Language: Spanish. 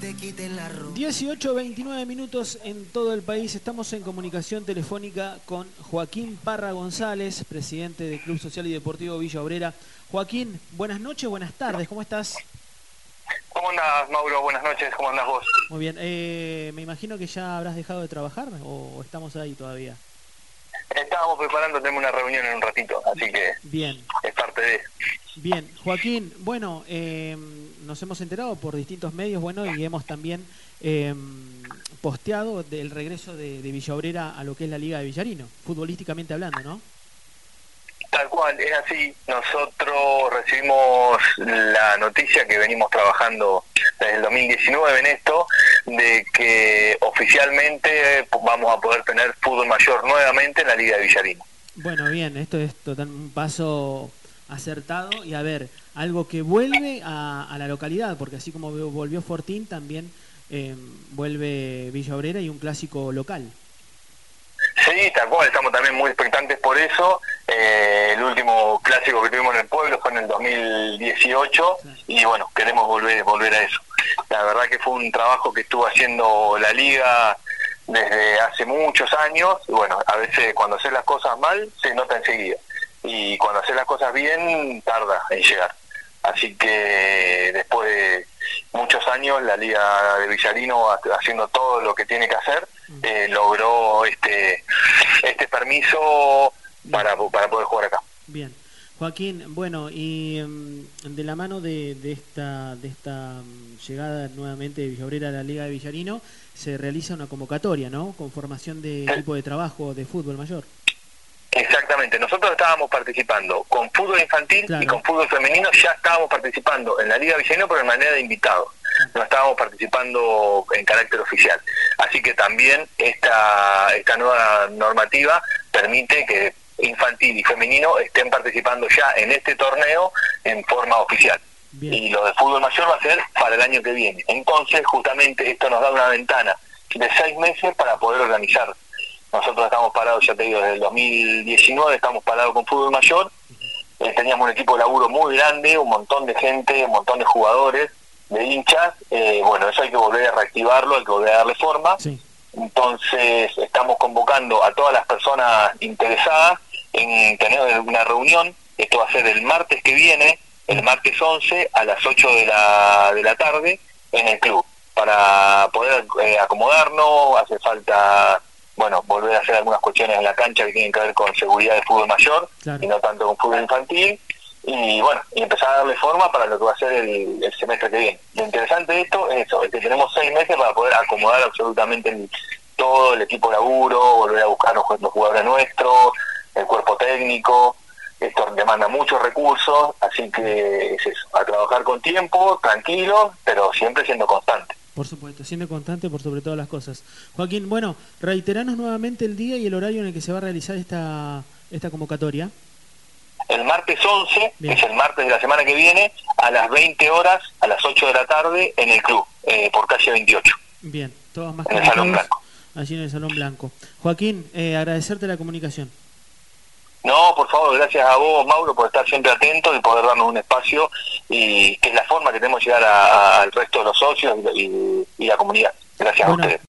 18:29 minutos en todo el país. Estamos en comunicación telefónica con Joaquín Parra González, presidente del Club Social y Deportivo Villa Obrera. Joaquín, buenas noches, buenas tardes, ¿cómo estás? ¿Cómo andás, Mauro? Buenas noches, ¿cómo andás vos? Muy bien, me imagino que ya habrás dejado de trabajar o estamos ahí todavía. Estábamos preparando, tenemos una reunión en un ratito, así que bien, es parte de... Bien, Joaquín, bueno, nos hemos enterado por distintos medios, bueno, y hemos también posteado del regreso de Villa Obrera a lo que es la Liga de Villarino, futbolísticamente hablando, ¿no? Tal cual, es así. Nosotros recibimos la noticia que venimos trabajando desde el 2019 en esto, de que oficialmente vamos a poder tener fútbol mayor nuevamente en la Liga de Villarino. Bueno, bien, esto es un paso acertado y a ver, algo que vuelve a la localidad, porque así como volvió Fortín, también vuelve Villa Obrera y un clásico local. Sí, tal cual, estamos también muy expectantes por eso. El último clásico que tuvimos en el pueblo fue en el 2018 y bueno, queremos volver a eso. La verdad que fue un trabajo que estuvo haciendo la liga desde hace muchos años y bueno, a veces cuando haces las cosas mal se nota enseguida y cuando haces las cosas bien tarda en llegar. Así que después de muchos años la Liga de Villarino haciendo todo lo que tiene que hacer, logró este permiso para poder jugar acá. Bien. Joaquín, bueno, y de la mano de esta llegada nuevamente de Villa Obrera a la Liga de Villarino, se realiza una convocatoria, ¿no? Con formación de equipo de trabajo de fútbol mayor. Exactamente, nosotros estábamos participando con fútbol infantil y con fútbol femenino, ya estábamos participando en la Liga Villarino pero de manera de invitados, no estábamos participando en carácter oficial, así que también esta nueva normativa permite que infantil y femenino estén participando ya en este torneo en forma oficial. Bien. Y lo de fútbol mayor va a ser para el año que viene, entonces justamente esto nos da una ventana de 6 meses para poder organizar. Nosotros estamos parados, ya te digo, desde el 2019 estamos parados con fútbol mayor. Teníamos un equipo de laburo muy grande, un montón de gente, un montón de jugadores, de hinchas. Bueno, eso hay que volver a reactivarlo, hay que volver a darle forma. Sí. Entonces estamos convocando a todas las personas interesadas en tener una reunión. Esto va a ser el martes que viene, el martes 11 a las 8 de la tarde en el club. Para poder acomodarnos, hace falta... bueno, volver a hacer algunas cuestiones en la cancha que tienen que ver con seguridad de fútbol mayor, claro, y no tanto con fútbol infantil, y bueno, y empezar a darle forma para lo que va a ser el semestre que viene. Lo interesante de esto es eso, es que tenemos 6 meses para poder acomodar absolutamente todo el equipo de laburo, volver a buscar los jugadores nuestros, el cuerpo técnico. Esto demanda muchos recursos, así que es eso, a trabajar con tiempo, tranquilo, pero siempre siendo constante. Por supuesto, siendo constante por sobre todas las cosas. Joaquín, bueno, reiteranos nuevamente el día y el horario en el que se va a realizar esta convocatoria. El martes 11, que es el martes de la semana que viene, a las 20 horas, a las 8 de la tarde, en el club, por calle 28. Bien, todos más en el Salón Blanco. Allí en el Salón Blanco. Joaquín, agradecerte la comunicación. No, por favor, gracias a vos, Mauro, por estar siempre atento y poder darnos un espacio, y que es la forma que tenemos de llegar al resto de los socios y la comunidad. Gracias a ustedes.